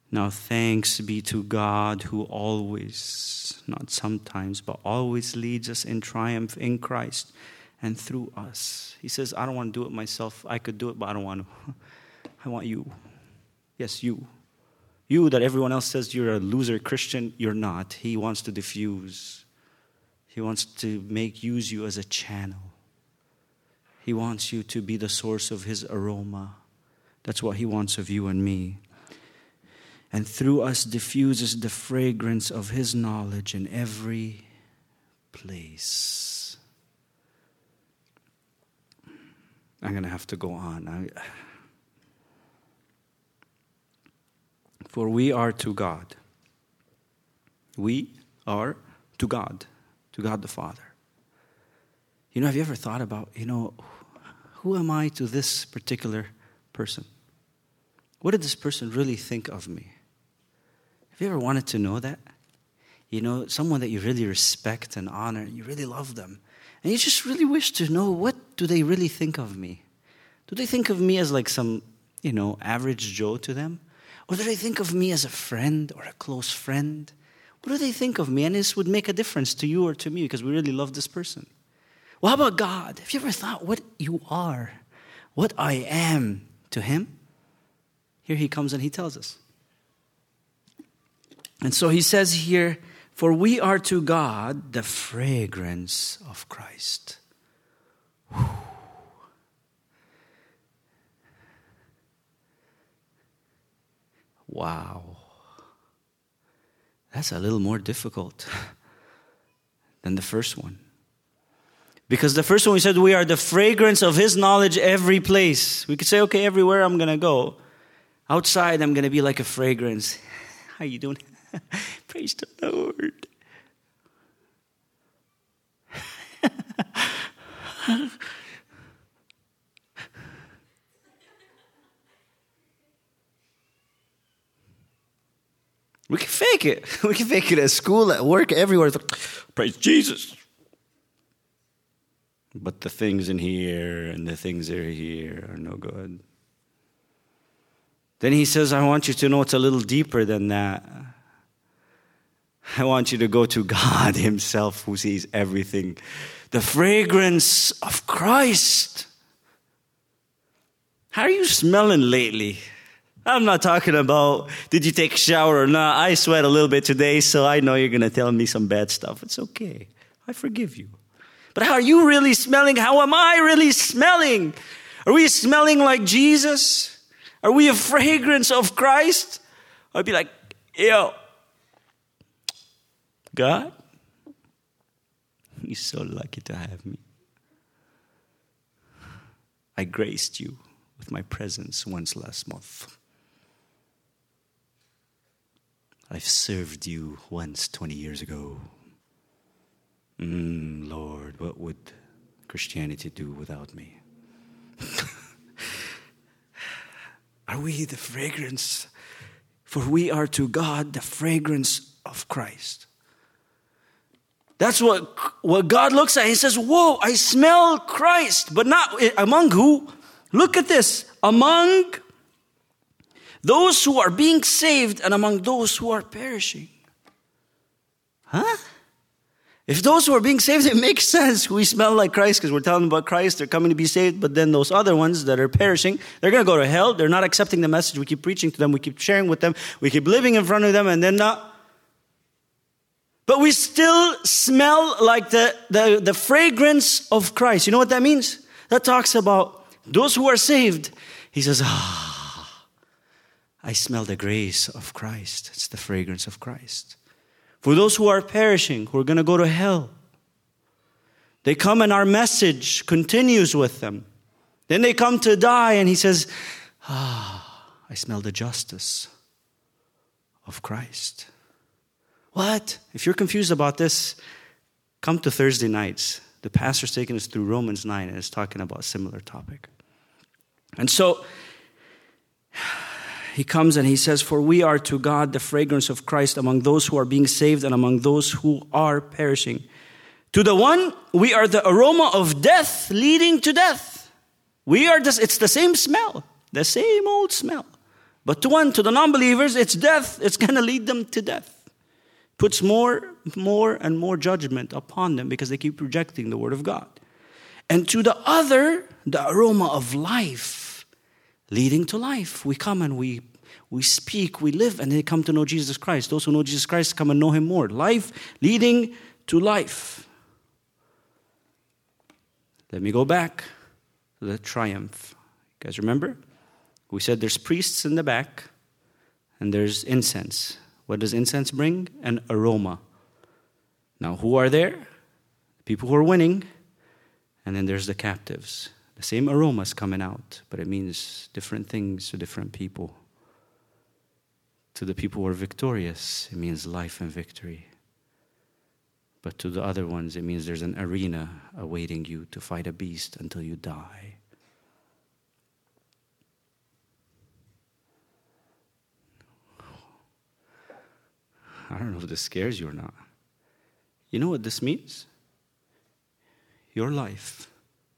Now thanks be to God who always, not sometimes, but always leads us in triumph in Christ and through us. He says, I don't want to do it myself. I could do it, but I don't want to. I want you. Yes, you. You that everyone else says you're a loser Christian, you're not. He wants to diffuse. He wants to make use you as a channel. He wants you to be the source of his aroma. That's what he wants of you and me. And through us diffuses the fragrance of his knowledge in every place. I'm going to have to go on. I, For we are to God. We are to God. To God the Father. You know, have you ever thought about, you know, who am I to this particular person? What did this person really think of me? Have you ever wanted to know that? You know, someone that you really respect and honor, you really love them. And you just really wish to know, what do they really think of me? Do they think of me as like some, you know, average Joe to them? Or do they think of me as a friend or a close friend? What do they think of me? And this would make a difference to you or to me because we really love this person. Well, how about God? Have you ever thought what you are, what I am to him? Here he comes and he tells us. And so he says here, for we are to God the fragrance of Christ. Whew. Wow. That's a little more difficult than the first one. Because the first one we said we are the fragrance of his knowledge every place. We could say, okay, everywhere I'm going to go. Outside I'm going to be like a fragrance. How you doing? Praise the Lord. We can fake it. We can fake it at school, at work, everywhere. Praise Jesus. But the things in here and the things that are here are no good. Then he says, I want you to know it's a little deeper than that. I want you to go to God himself who sees everything. The fragrance of Christ. How are you smelling lately? I'm not talking about, did you take a shower or not? I sweat a little bit today, so I know you're going to tell me some bad stuff. It's okay. I forgive you. But how are you really smelling? How am I really smelling? Are we smelling like Jesus? Are we a fragrance of Christ? I'd be like, yo, God, you're so lucky to have me. I graced you with my presence once last month. I've served you once twenty years ago. Mm, Lord, what would Christianity do without me? Are we the fragrance? For we are to God the fragrance of Christ. That's what, what God looks at. He says, whoa, I smell Christ. But not among who? Look at this. Among those who are being saved and among those who are perishing. Huh? If those who are being saved, it makes sense. We smell like Christ because we're telling them about Christ. They're coming to be saved. But then those other ones that are perishing, they're going to go to hell. They're not accepting the message. We keep preaching to them. We keep sharing with them. We keep living in front of them and then not. But we still smell like the, the, the fragrance of Christ. You know what that means? That talks about those who are saved. He says, ah. I smell the grace of Christ. It's the fragrance of Christ. For those who are perishing, who are going to go to hell, they come and our message continues with them. Then they come to die and he says, ah, I smell the justice of Christ. What? If you're confused about this, come to Thursday nights. The pastor's taking us through Romans nine and is talking about a similar topic. And so, he comes and he says, for we are to God the fragrance of Christ among those who are being saved and among those who are perishing. To the one, we are the aroma of death leading to death. We are just, it's the same smell, the same old smell. But to one, to the non-believers, it's death. It's going to lead them to death. Puts more, more and more judgment upon them because they keep rejecting the word of God. And to the other, the aroma of life, leading to life. We come and we we speak, we live, and they come to know Jesus Christ. Those who know Jesus Christ come and know him more. Life leading to life. Let me go back to the triumph. You guys remember? We said there's priests in the back and there's incense. What does incense bring? An aroma. Now, who are there? People who are winning. And then there's the captives. The same aroma is coming out, but it means different things to different people. To the people who are victorious, it means life and victory. But to the other ones, it means there's an arena awaiting you to fight a beast until you die. I don't know if this scares you or not. You know what this means? Your life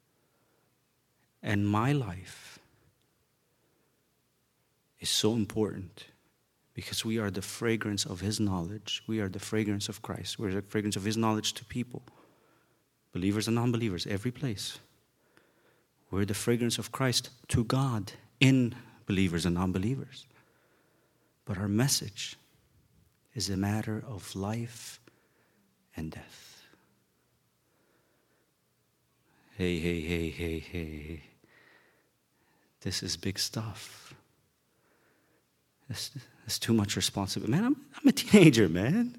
and my life is so important because we are the fragrance of his knowledge. We are the fragrance of Christ. We're the fragrance of his knowledge to people, believers and non-believers, every place. We're the fragrance of Christ to God in believers and non-believers. But our message is a matter of life and death. Hey, hey, hey, hey, hey. This is big stuff. It's, it's too much responsibility. Man, I'm, I'm a teenager, man.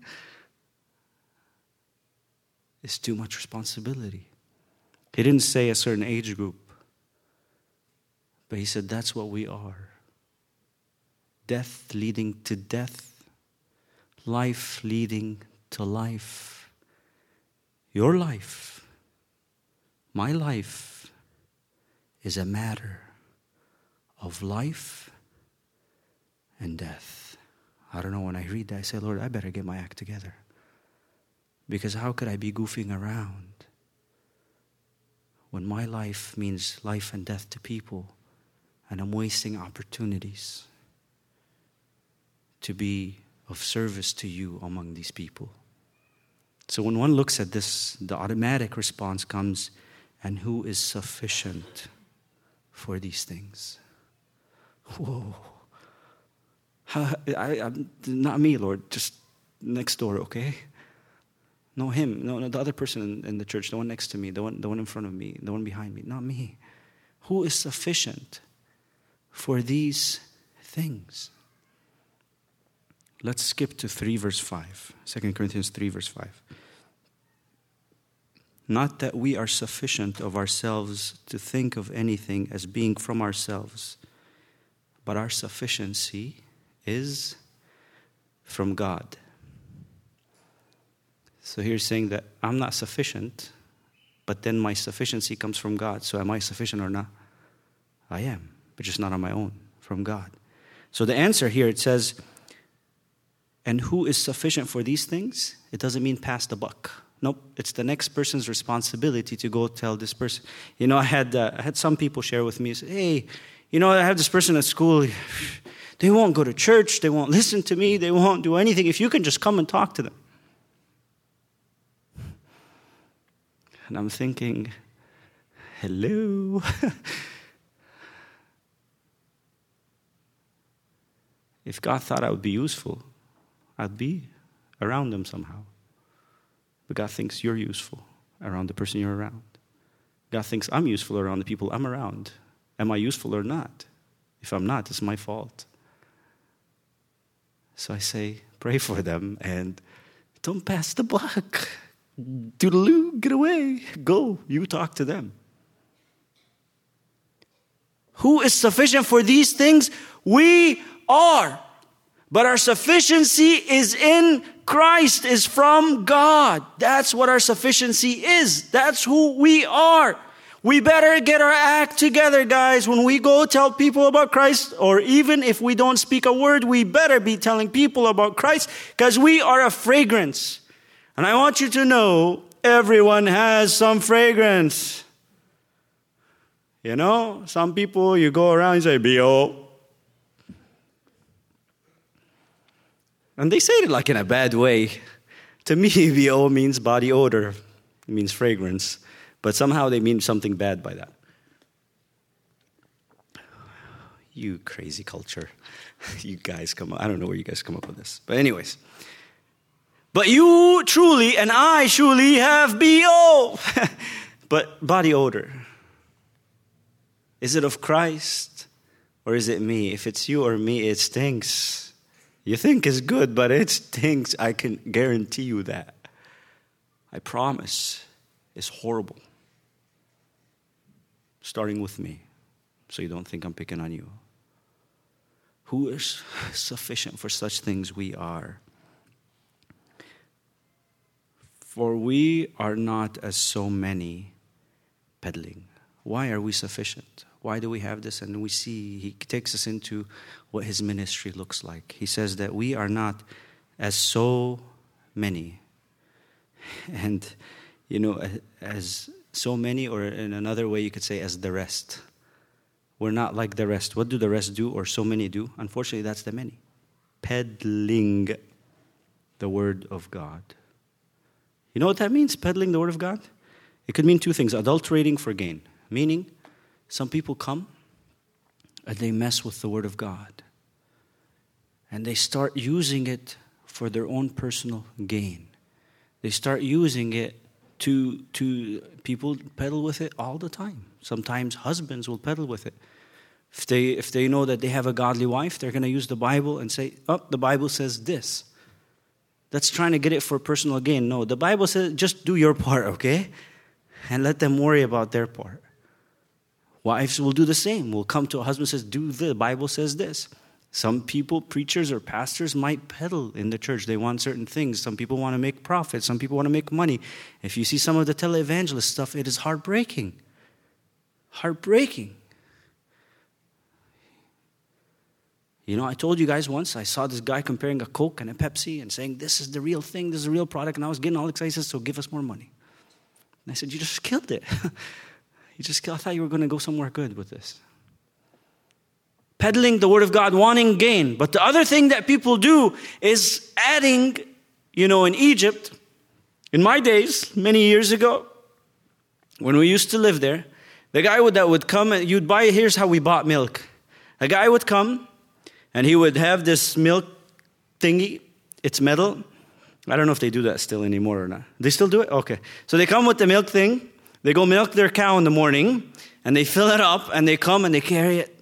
It's too much responsibility. He didn't say a certain age group, but he said that's what we are. Death leading to death. Life leading to life. Your life, my life, is a matter of life and death. I don't know, when I read that, I say, Lord, I better get my act together. Because how could I be goofing around when my life means life and death to people and I'm wasting opportunities to be of service to you among these people? So when one looks at this, the automatic response comes, and who is sufficient for these things? Whoa. How, I, I'm, not me, Lord, just next door, okay? No, him, no, no the other person in, in the church, the one next to me, the one, the one in front of me, the one behind me, not me. Who is sufficient for these things? Let's skip to three verse five. Second Corinthians three verse five. Not that we are sufficient of ourselves to think of anything as being from ourselves, but our sufficiency is from God. So here's saying that I'm not sufficient, but then my sufficiency comes from God. So am I sufficient or not? I am, but just not on my own, from God. So the answer here, it says, and who is sufficient for these things? It doesn't mean pass the buck. Nope, it's the next person's responsibility to go tell this person. You know, I had uh, I had some people share with me, say, hey, you know, I have this person at school. They won't go to church. They won't listen to me. They won't do anything. If you can just come and talk to them. And I'm thinking, hello. If God thought I would be useful, I'd be around them somehow. But God thinks you're useful around the person you're around. God thinks I'm useful around the people I'm around. Am I useful or not? If I'm not, it's my fault. So I say, pray for them and don't pass the buck. Doodaloo, get away. Go, you talk to them. Who is sufficient for these things? We are. But our sufficiency is in Christ, is from God. That's what our sufficiency is. That's who we are. We better get our act together, guys. When we go tell people about Christ, or even if we don't speak a word, we better be telling people about Christ because we are a fragrance. And I want you to know, everyone has some fragrance. You know, some people, you go around and say, B O And they say it like in a bad way. To me, B O means body odor. It means fragrance. But somehow they mean something bad by that. You crazy culture. You guys come up. I don't know where you guys come up with this. But anyways. But you truly and I truly have B O. But body odor. Is it of Christ or is it me? If it's you or me, it stinks. You think it's good, but it stinks. I can guarantee you that. I promise. It's horrible. Starting with me. So you don't think I'm picking on you. Who is sufficient for such things? We are. For we are not as so many peddling. Why are we sufficient? Why do we have this? And we see, he takes us into what his ministry looks like. He says that we are not as so many. And, you know, as so many, or in another way you could say as the rest. We're not like the rest. What do the rest do, or so many do? Unfortunately, that's the many. Peddling the word of God. You know what that means, peddling the word of God? It could mean two things. Adulterating for gain. Meaning, some people come and they mess with the word of God. And they start using it for their own personal gain. They start using it to, to people peddle with it all the time. Sometimes husbands will peddle with it. If they, if they know that they have a godly wife, they're going to use the Bible and say, oh, the Bible says this. That's trying to get it for personal gain. No, the Bible says just do your part, okay? And let them worry about their part. Wives will do the same. Will come to a husband and says, do the Bible says this. Some people, preachers or pastors, might peddle in the church. They want certain things. Some people want to make profit. Some people want to make money. If you see some of the televangelist stuff, it is heartbreaking. Heartbreaking. You know, I told you guys once, I saw this guy comparing a Coke and a Pepsi and saying, this is the real thing, this is the real product. And I was getting all excited. He said, so give us more money. And I said, you just killed it. you just killed, I thought you were going to go somewhere good with this. Peddling the word of God, wanting gain. But the other thing that people do is adding, you know, in Egypt, in my days, many years ago, when we used to live there, the guy would, that would come and you'd buy, here's how we bought milk. A guy would come and he would have this milk thingy. It's metal. I don't know if they do that still anymore or not. They still do it? Okay. So they come with the milk thing. They go milk their cow in the morning and they fill it up and they come and they carry it.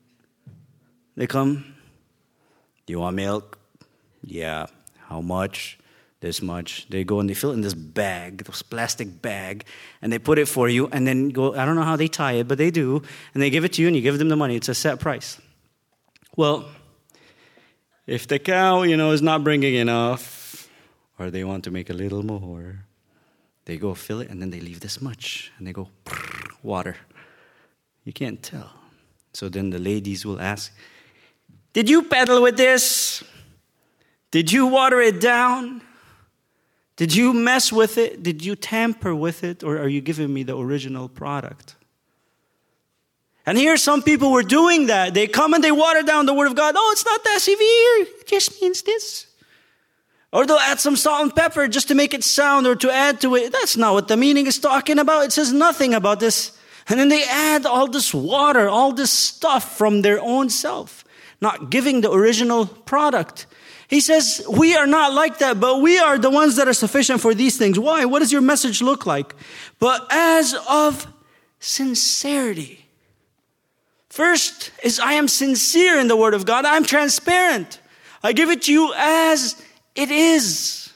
They come, do you want milk? Yeah. How much? This much. They go and they fill it in this bag, this plastic bag, and they put it for you and then go, I don't know how they tie it, but they do, and they give it to you and you give them the money. It's a set price. Well, if the cow, you know, is not bringing enough, or they want to make a little more, they go fill it and then they leave this much, and they go, water. You can't tell. So then the ladies will ask, did you peddle with this? Did you water it down? Did you mess with it? Did you tamper with it? Or are you giving me the original product? And here some people were doing that. They come and they water down the word of God. Oh, it's not that severe. It just means this. Or they'll add some salt and pepper just to make it sound or to add to it. That's not what the meaning is talking about. It says nothing about this. And then they add all this water, all this stuff from their own self, not giving the original product. He says, we are not like that, but we are the ones that are sufficient for these things. Why? What does your message look like? But as of sincerity. First is I am sincere in the word of God. I'm transparent. I give it to you as it is.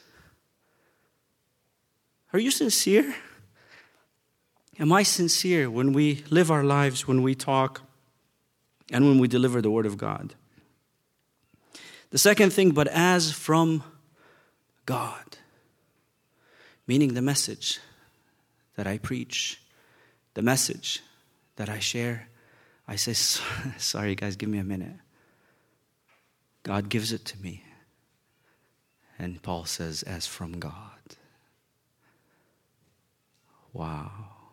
Are you sincere? Am I sincere when we live our lives, when we talk, and when we deliver the word of God? The second thing, but as from God, meaning the message that I preach, the message that I share. I say, sorry guys, give me a minute. God gives it to me. And Paul says, as from God. Wow.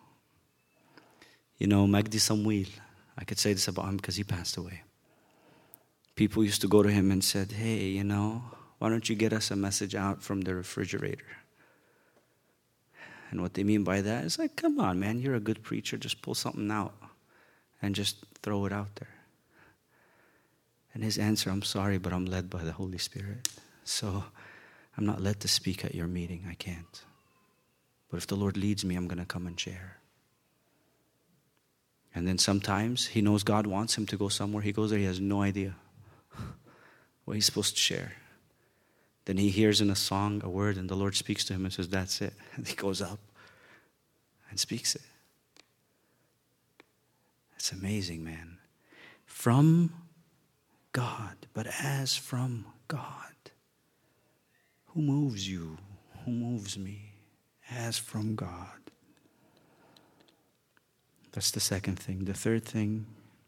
You know, Magdi Samuel, I could say this about him because he passed away. People used to go to him and said, hey, you know, why don't you get us a message out from the refrigerator? And what they mean by that is like, come on, man, you're a good preacher. Just pull something out and just throw it out there. And his answer, I'm sorry, but I'm led by the Holy Spirit. So I'm not led to speak at your meeting. I can't. But if the Lord leads me, I'm going to come and share. And then sometimes he knows God wants him to go somewhere. He goes there, he has no idea what he's supposed to share. Then he hears in a song a word, and the Lord speaks to him and says, that's it. And he goes up and speaks it. It's amazing, man. From God, but as from God. Who moves you? Who moves me? As from God. That's the second thing. The third thing,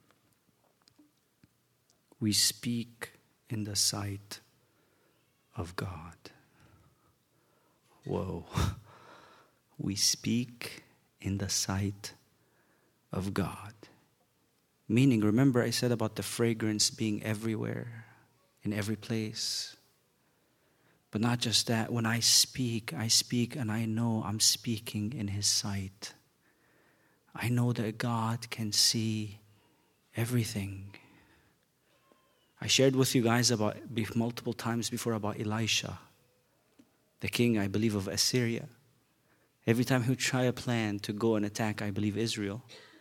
we speak in the sight of God. Whoa. We speak in the sight of God. Meaning, remember I said about the fragrance being everywhere, in every place. But not just that, when I speak, I speak and I know I'm speaking in his sight. I know that God can see everything. I shared with you guys about multiple times before about Elisha, the king, I believe, of Assyria. Every time he would try a plan to go and attack, I believe, Israel,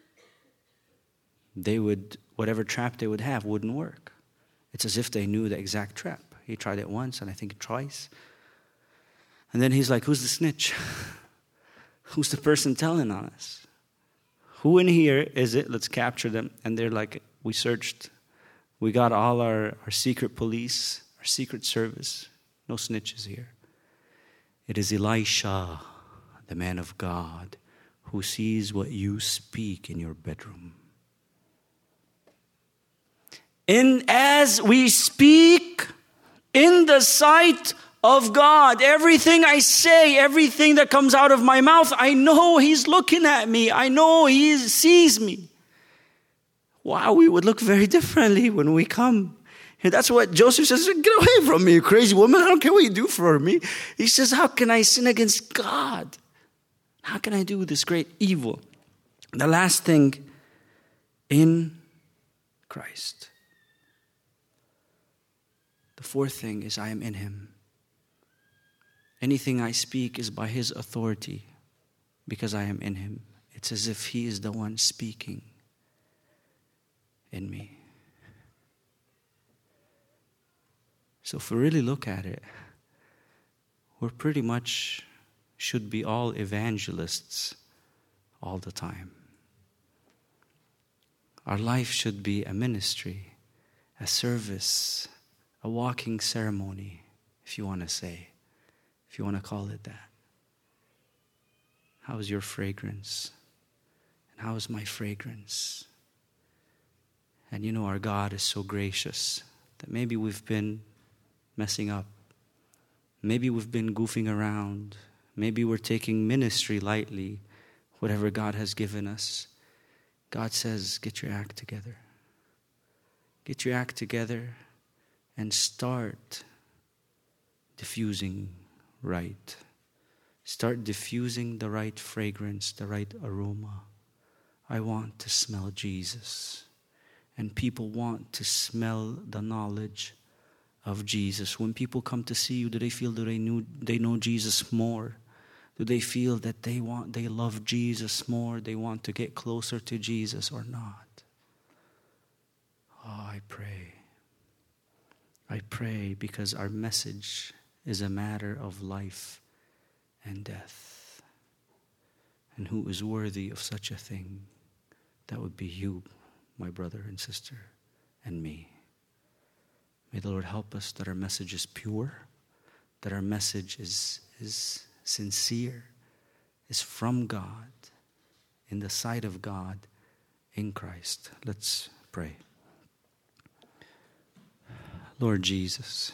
they would, whatever trap they would have wouldn't work. It's as if they knew the exact trap. He tried it once and I think twice. And then he's like, who's the snitch? Who's the person telling on us? Who in here is it? Let's capture them. And they're like, we searched. We got all our, our secret police, our secret service. No snitches here. It is Elisha, the man of God, who sees what you speak in your bedroom. And as we speak in the sight of God, everything I say, everything that comes out of my mouth, I know he's looking at me. I know he sees me. Wow, we would look very differently when we come. And that's what Joseph says, get away from me, you crazy woman. I don't care what you do for me. He says, how can I sin against God? How can I do this great evil? The last thing, in Christ. The fourth thing is I am in him. Anything I speak is by his authority because I am in him. It's as if he is the one speaking in me. So if we really look at it, we're pretty much should be all evangelists all the time. Our life should be a ministry, a service, a walking ceremony, if you want to say, if you want to call it that. How is your fragrance? And how is my fragrance? And you know, our God is so gracious that maybe we've been messing up. Maybe we've been goofing around. Maybe we're taking ministry lightly, whatever God has given us. God says, get your act together. Get your act together and start diffusing right. Start diffusing the right fragrance, the right aroma. I want to smell Jesus. And people want to smell the knowledge of Jesus. When people come to see you, do they feel that they knew they know Jesus more? Do they feel that they want they love Jesus more? They want to get closer to Jesus or not? Oh, I pray. I pray because our message is a matter of life and death. And who is worthy of such a thing? That would be you, my brother and sister, and me. May the Lord help us that our message is pure, that our message is, is sincere, is from God, in the sight of God, in Christ. Let's pray. Lord Jesus,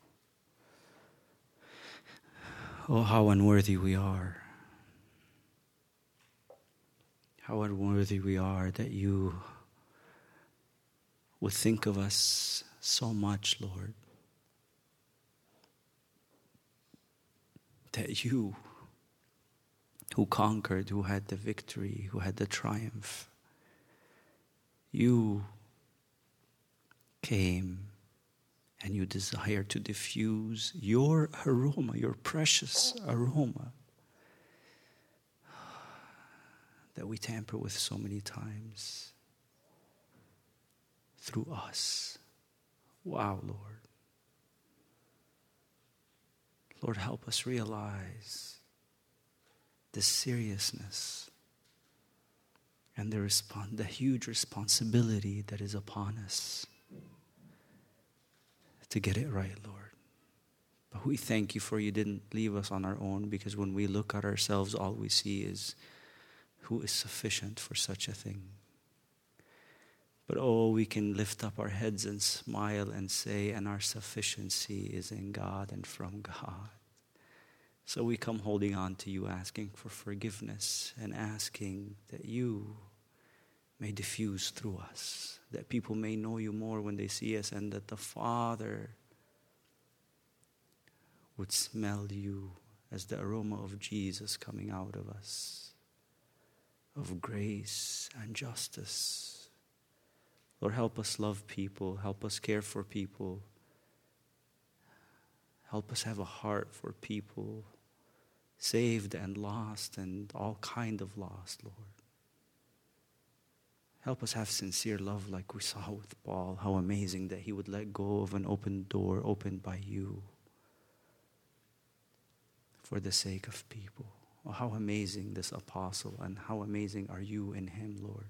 oh, how unworthy we are. How unworthy we are that you would think of us so much, Lord. that you, who conquered, who had the victory, who had the triumph, you came and you desire to diffuse your aroma, your precious aroma that we tamper with so many times through us. Wow, Lord. Lord, help us realize the seriousness and the, respon- the huge responsibility that is upon us to get it right, Lord. But we thank you for you didn't leave us on our own, because when we look at ourselves, all we see is who is sufficient for such a thing. But oh, we can lift up our heads and smile and say, and our sufficiency is in God and from God. So we come holding on to you, asking for forgiveness and asking that you may diffuse through us, that people may know you more when they see us, and that the Father would smell you as the aroma of Jesus coming out of us, of grace and justice. Lord, help us love people. Help us care for people. Help us have a heart for people, saved and lost and all kind of lost, Lord. Help us have sincere love like we saw with Paul. How amazing that he would let go of an open door opened by you for the sake of people. Oh, how amazing this apostle, and how amazing are you in him, Lord.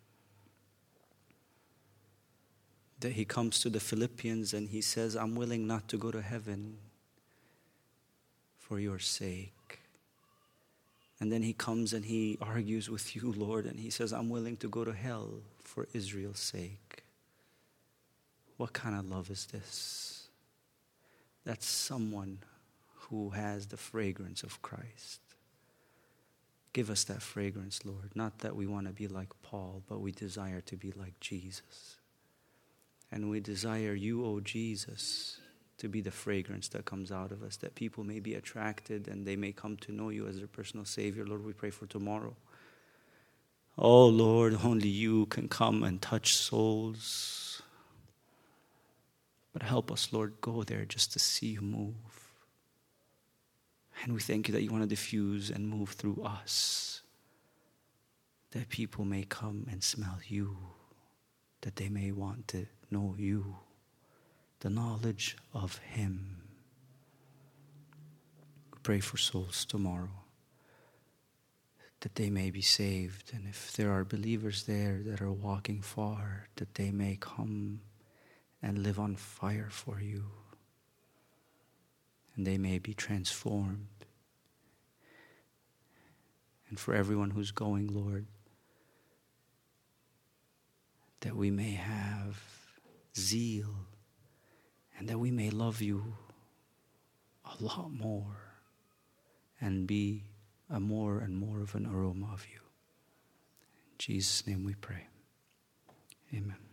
That he comes to the Philippians and he says, I'm willing not to go to heaven for your sake. And then he comes and he argues with you, Lord, and he says, I'm willing to go to hell for Israel's sake. What kind of love is this? That's someone who has the fragrance of Christ. Give us that fragrance, Lord. Not that we want to be like Paul, but we desire to be like Jesus. And we desire you, O Jesus, to be the fragrance that comes out of us, that people may be attracted and they may come to know you as their personal Savior. Lord, we pray for tomorrow. Oh, Lord, only you can come and touch souls. But help us, Lord, go there just to see you move. And we thank you that you want to diffuse and move through us, that people may come and smell you, that they may want to know you, the knowledge of him. We pray for souls tomorrow, that they may be saved. And if there are believers there that are walking far, that they may come and live on fire for you. And they may be transformed. And for everyone who's going, Lord, that we may have zeal and that we may love you a lot more and be a more and more of an aroma of you. In Jesus' name we pray. Amen.